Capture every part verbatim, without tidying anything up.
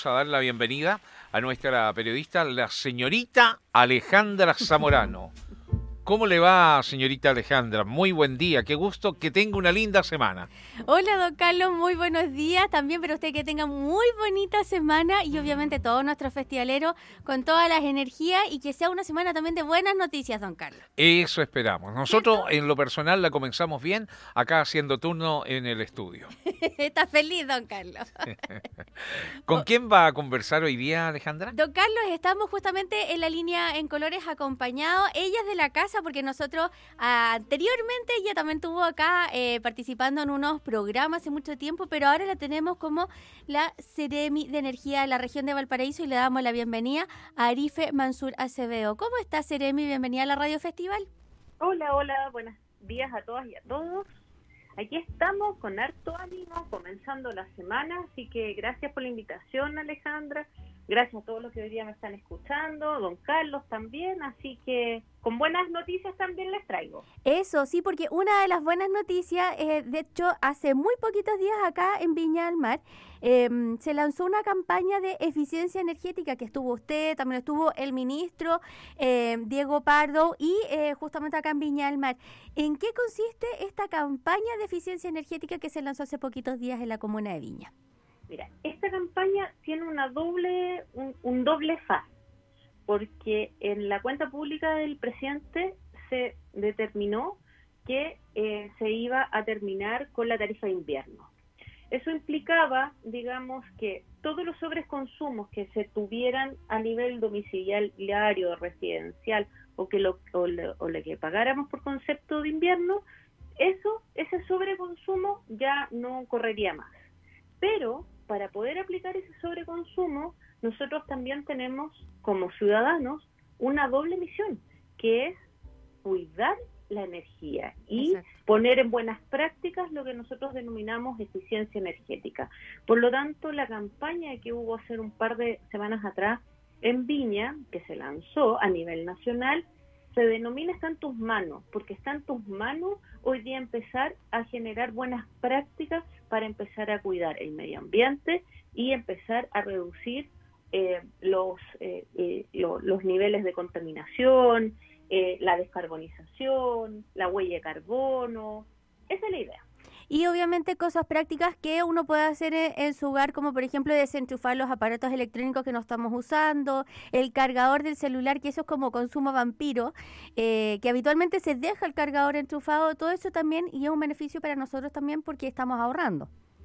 A dar la bienvenida a nuestra periodista, la señorita Alejandra Zamorano. ¿Cómo le va, señorita Alejandra? Muy buen día, qué gusto, que tenga una linda semana. Hola, don Carlos, muy buenos días. También para usted que tenga muy bonita semana y obviamente todos nuestros festivaleros con todas las energías y que sea una semana también de buenas noticias, don Carlos. Eso esperamos. Nosotros, ¿Cierto? en lo personal, la comenzamos bien, acá haciendo turno en el estudio. Está feliz, don Carlos. ¿Con quién va a conversar hoy día, Alejandra? Don Carlos, estamos justamente en la línea en colores acompañados. Ella es de la casa porque nosotros ah, anteriormente ella también estuvo acá eh, participando en unos programas hace mucho tiempo, pero ahora la tenemos como la Seremi de Energía de la región de Valparaíso y le damos la bienvenida a Arife Mansur Acevedo. ¿Cómo está, Seremi? Bienvenida a la Radio Festival. Hola, hola, buenos días a todas y a todos. Aquí estamos con harto ánimo, comenzando la semana, así que gracias por la invitación, Alejandra. Gracias a todos los que hoy día me están escuchando, don Carlos también, así que con buenas noticias también les traigo. Eso, sí, porque una de las buenas noticias, eh, de hecho, hace muy poquitos días acá en Viña del Mar, eh, se lanzó una campaña de eficiencia energética que estuvo usted, también estuvo el ministro eh, Diego Pardo y eh, justamente acá en Viña del Mar. ¿En qué consiste esta campaña de eficiencia energética que se lanzó hace poquitos días en la comuna de Viña? Mira, esta campaña tiene una doble, un, un doble faz, porque en la cuenta pública del presidente se determinó que eh, se iba a terminar con la tarifa de invierno. Eso implicaba, digamos, que todos los sobreconsumos que se tuvieran a nivel domiciliario, residencial, o que lo, o lo, o lo que pagáramos por concepto de invierno, eso, ese sobreconsumo ya no correría más. Pero para poder aplicar ese sobreconsumo, nosotros también tenemos, como ciudadanos, una doble misión, que es cuidar la energía y Exacto. poner en buenas prácticas lo que nosotros denominamos eficiencia energética. Por lo tanto, la campaña que hubo hace un par de semanas atrás en Viña, que se lanzó a nivel nacional, se denomina Está en tus manos, porque está en tus manos hoy día empezar a generar buenas prácticas para empezar a cuidar el medio ambiente y empezar a reducir eh, los, eh, eh, lo, los niveles de contaminación, eh, la descarbonización, la huella de carbono. Esa es la idea. Y obviamente cosas prácticas que uno puede hacer en su hogar, como por ejemplo desenchufar los aparatos electrónicos que no estamos usando, el cargador del celular, que eso es como consumo vampiro, eh, que habitualmente se deja el cargador enchufado, todo eso también, y es un beneficio para nosotros también porque estamos ahorrando.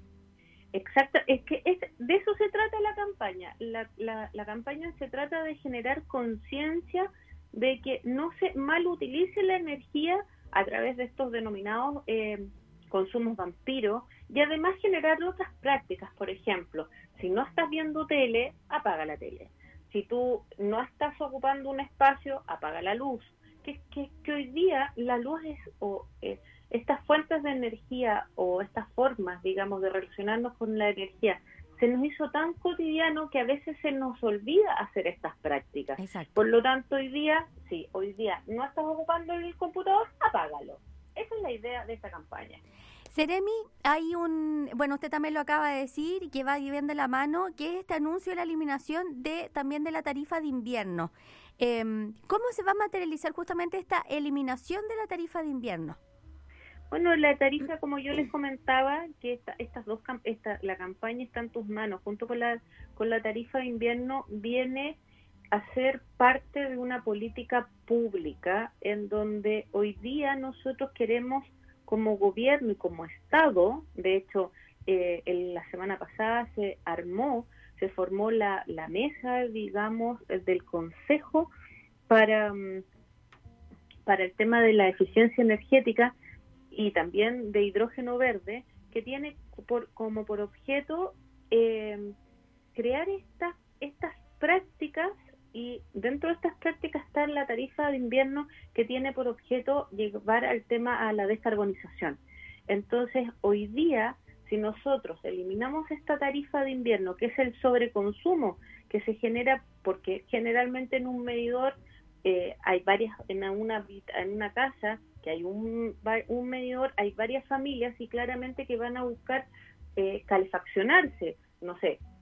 Exacto, es que es, de eso se trata la campaña. La, la, la campaña se trata de generar conciencia de que no se mal utilice la energía a través de estos denominados eh, consumos vampiros, y además generar otras prácticas. Por ejemplo, si no estás viendo tele, apaga la tele. Si tú no estás ocupando un espacio, apaga la luz. Que, que, que hoy día la luz es, o eh, estas fuentes de energía o estas formas, digamos, de relacionarnos con la energía, se nos hizo tan cotidiano que a veces se nos olvida hacer estas prácticas. Exacto. Por lo tanto, hoy día, sí, hoy día no estás ocupando el computador, apágalo. Esa es la idea de esta campaña. Seremi, hay un, bueno, usted también lo acaba de decir y que va viendo la mano, que es este anuncio de la eliminación de también de la tarifa de invierno. Eh, ¿Cómo se va a materializar justamente esta eliminación de la tarifa de invierno? Bueno, la tarifa, como yo les comentaba, que esta, estas dos, esta, la campaña está en tus manos, junto con la, con la tarifa de invierno, viene a ser parte de una política pública en donde hoy día nosotros queremos, como gobierno y como Estado, de hecho, eh, en la semana pasada se armó, se formó la, la mesa, digamos, del Consejo para, para el tema de la eficiencia energética y también de hidrógeno verde, que tiene por, como por objeto eh, crear estas, estas prácticas, y dentro de estas prácticas está la tarifa de invierno, que tiene por objeto llevar al tema a la descarbonización. Entonces, hoy día, si nosotros eliminamos esta tarifa de invierno, que es el sobreconsumo que se genera, porque generalmente en un medidor eh, hay varias, en una, en una casa que hay un, un medidor, hay varias familias y claramente que van a buscar eh, calefaccionarse, no sé,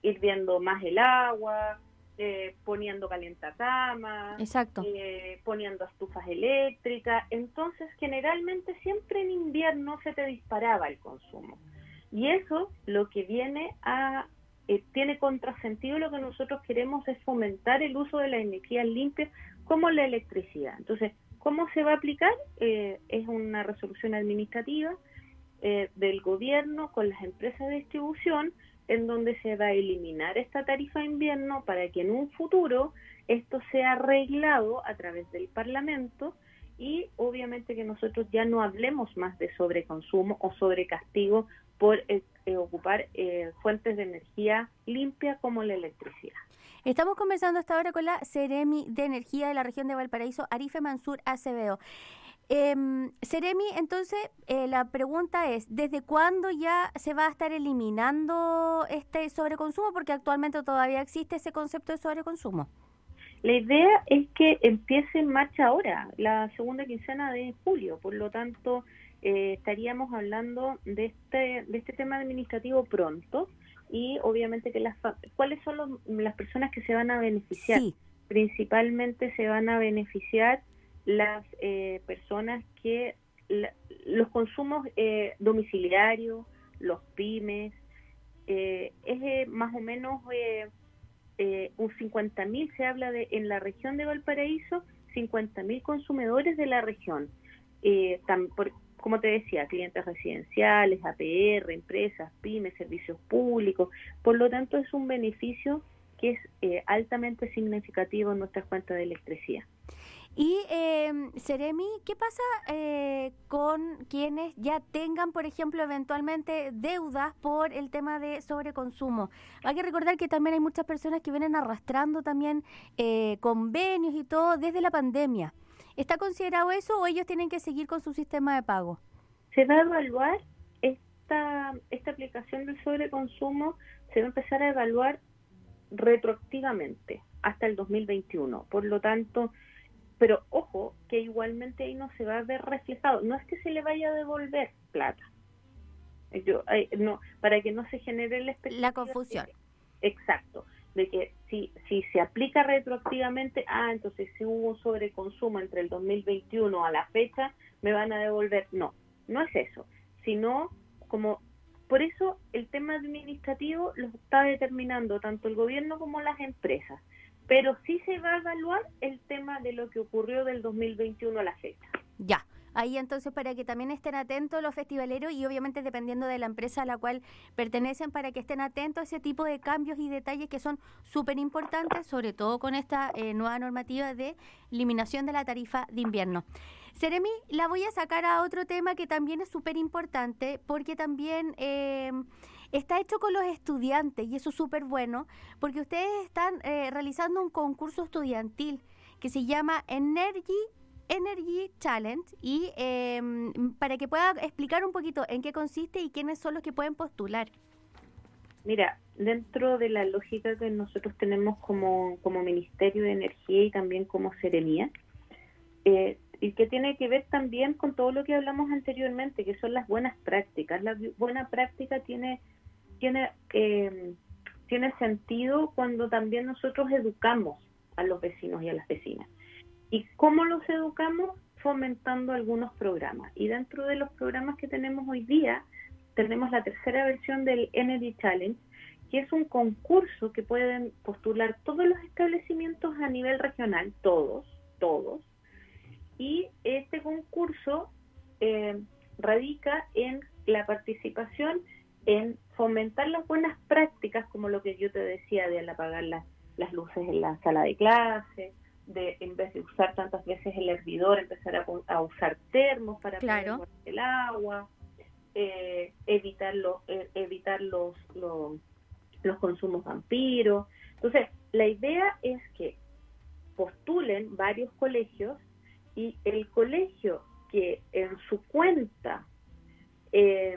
hirviendo más el agua, eh, poniendo calientacamas, Exacto. eh, poniendo estufas eléctricas. Entonces, generalmente siempre en invierno se te disparaba el consumo. Y eso lo que viene a, eh, tiene contrasentido. Lo que nosotros queremos es fomentar el uso de las energías limpias como la electricidad. Entonces, ¿cómo se va a aplicar? Eh, es una resolución administrativa eh, del gobierno con las empresas de distribución, en donde se va a eliminar esta tarifa de invierno para que en un futuro esto sea arreglado a través del Parlamento y obviamente que nosotros ya no hablemos más de sobreconsumo o sobrecastigo por eh, eh, ocupar eh, fuentes de energía limpia como la electricidad. Estamos conversando hasta ahora con la Seremi de Energía de la región de Valparaíso, Arife Mansur Acevedo. Eh, Seremi, entonces, eh, la pregunta es, ¿desde cuándo ya se va a estar eliminando este sobreconsumo? Porque actualmente todavía existe ese concepto de sobreconsumo. La idea es que empiece en marcha ahora, la segunda quincena de julio, por lo tanto, eh, estaríamos hablando de este, de este tema administrativo pronto y obviamente que las cuáles son los, las personas que se van a beneficiar. Sí. Principalmente se van a beneficiar las eh, personas que la, los consumos eh, domiciliarios, los pymes, eh, es eh, más o menos eh, eh, un cincuenta mil, se habla de en la región de Valparaíso, cincuenta mil consumidores de la región, eh, tam, por, como te decía, clientes residenciales, A P R, empresas, pymes, servicios públicos. Por lo tanto, es un beneficio que es eh, altamente significativo en nuestras cuentas de electricidad. Y, eh, Seremi, ¿qué pasa eh, con quienes ya tengan, por ejemplo, eventualmente deudas por el tema de sobreconsumo? Hay que recordar que también hay muchas personas que vienen arrastrando también eh, convenios y todo desde la pandemia. ¿Está considerado eso o ellos tienen que seguir con su sistema de pago? Se va a evaluar esta, esta aplicación del sobreconsumo, se va a empezar a evaluar retroactivamente hasta el dos mil veintiuno. Por lo tanto, pero ojo, que igualmente ahí no se va a ver reflejado. No es que se le vaya a devolver plata. Yo, eh, no, para que no se genere la, la confusión. De, exacto. De que si, si se aplica retroactivamente, ah, entonces si hubo un sobreconsumo entre el dos mil veintiuno a la fecha, me van a devolver. No, no es eso. Sino, como, por eso el tema administrativo lo está determinando tanto el gobierno como las empresas. Pero sí se va a evaluar el tema de lo que ocurrió del dos mil veintiuno a la fecha. Ya, ahí entonces para que también estén atentos los festivaleros y obviamente dependiendo de la empresa a la cual pertenecen, para que estén atentos a ese tipo de cambios y detalles que son súper importantes, sobre todo con esta eh, nueva normativa de eliminación de la tarifa de invierno. Seremi, la voy a sacar a otro tema que también es súper importante porque también... Eh, está hecho con los estudiantes y eso es súper bueno porque ustedes están eh, realizando un concurso estudiantil que se llama Energy, Energy Challenge y eh, para que pueda explicar un poquito en qué consiste y quiénes son los que pueden postular. Mira, dentro de la lógica que nosotros tenemos como, como Ministerio de Energía y también como Seremía, eh, y que tiene que ver también con todo lo que hablamos anteriormente, que son las buenas prácticas. La buena práctica tiene... Tiene, eh, tiene sentido cuando también nosotros educamos a los vecinos y a las vecinas. ¿Y cómo los educamos? Fomentando algunos programas. Y dentro de los programas que tenemos hoy día, tenemos la tercera versión del Energy Challenge, que es un concurso que pueden postular todos los establecimientos a nivel regional, todos, todos. Y este concurso eh, radica en la participación en fomentar las buenas prácticas, como lo que yo te decía, de apagar las, las luces en la sala de clase, de en vez de usar tantas veces el hervidor, empezar a, a usar termos para claro. poder guardar el agua, eh, evitar, los, eh, evitar los, los, los consumos vampiros. Entonces, la idea es que postulen varios colegios y el colegio que en su cuenta eh,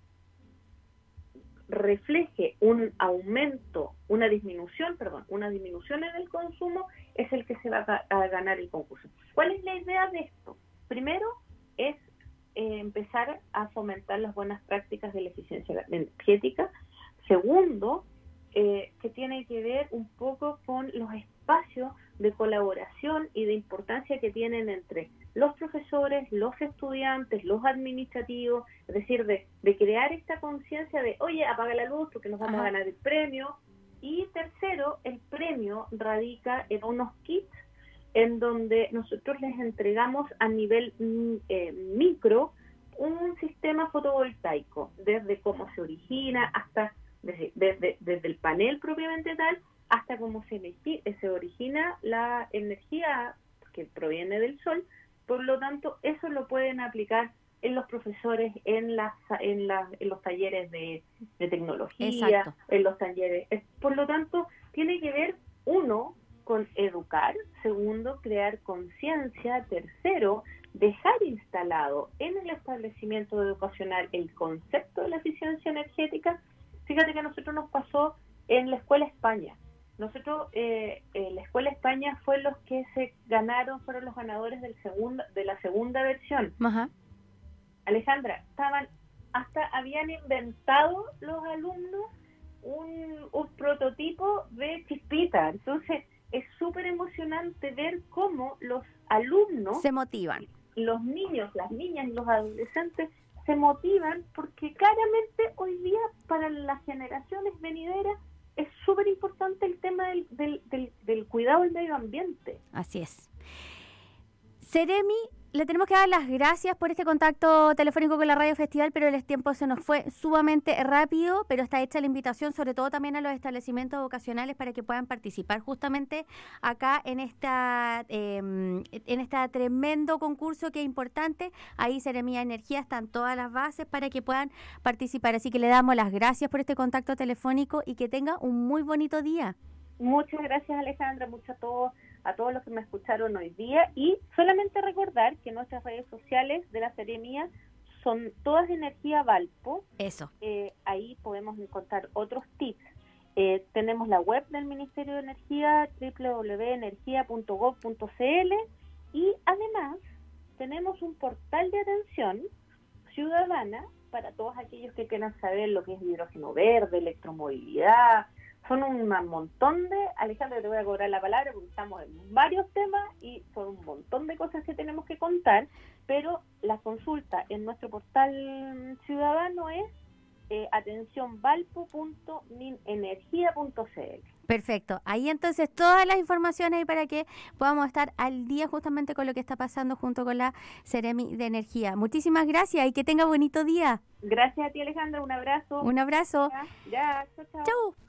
refleje un aumento, una disminución, perdón, una disminución en el consumo, es el que se va a, a ganar el concurso. ¿Cuál es la idea de esto? Primero es eh, empezar a fomentar las buenas prácticas de la eficiencia energética. Segundo, eh, que tiene que ver un poco con los espacios de colaboración y de importancia que tienen entre los profesores, los estudiantes, los administrativos, es decir, de, de crear esta conciencia de, oye, apaga la luz porque nos vamos Ajá. a ganar el premio. Y tercero, el premio radica en unos kits en donde nosotros les entregamos a nivel mm, eh, micro un sistema fotovoltaico, desde cómo se origina hasta, desde, desde, desde el panel propiamente tal, hasta cómo se, energi- se origina la energía que proviene del sol. Por lo tanto, eso lo pueden aplicar en los profesores, en las en, las, en los talleres de, de tecnología, Exacto. en los talleres. Por lo tanto, tiene que ver, uno, con educar, segundo, crear conciencia, tercero, dejar instalado en el establecimiento educacional el concepto de la eficiencia energética. Fíjate que a nosotros nos pasó en la Escuela España. Nosotros, eh, eh, la Escuela España fue los que se ganaron, fueron los ganadores del segundo, de la segunda versión. Ajá. Alejandra, estaban, hasta habían inventado los alumnos un, un prototipo de chispita. Entonces, es súper emocionante ver cómo los alumnos, Se motivan. los niños, las niñas y los adolescentes se motivan porque claramente hoy día para las generaciones venideras es súper importante el tema del, del, del, del cuidado del medio ambiente. Así es. Seremi, le tenemos que dar las gracias por este contacto telefónico con la Radio Festival, pero el tiempo se nos fue sumamente rápido, pero está hecha la invitación, sobre todo también a los establecimientos vocacionales para que puedan participar justamente acá en esta eh, en este tremendo concurso que es importante. Ahí Seremía Energía están todas las bases para que puedan participar. Así que le damos las gracias por este contacto telefónico y que tenga un muy bonito día. Muchas gracias, Alejandra, mucho a todos, a todos los que me escucharon hoy día, y solamente recordar que nuestras redes sociales de la Seremía son todas de Energía Valpo. Eso. Eh, ahí podemos encontrar otros tips. Eh, tenemos la web del Ministerio de Energía, doble u doble u doble u punto energía punto gob punto ce ele, y además tenemos un portal de atención ciudadana para todos aquellos que quieran saber lo que es hidrógeno verde, electromovilidad. Son un montón de, Alejandra, te voy a cobrar la palabra porque estamos en varios temas y son un montón de cosas que tenemos que contar, pero la consulta en nuestro portal ciudadano es eh, atención valpo punto minenergia punto ce ele. Perfecto. Ahí entonces todas las informaciones ahí para que podamos estar al día justamente con lo que está pasando junto con la Seremi de Energía. Muchísimas gracias y que tenga bonito día. Gracias a ti, Alejandra, un abrazo. Un abrazo. Ya, ya, chao, chao. Chau.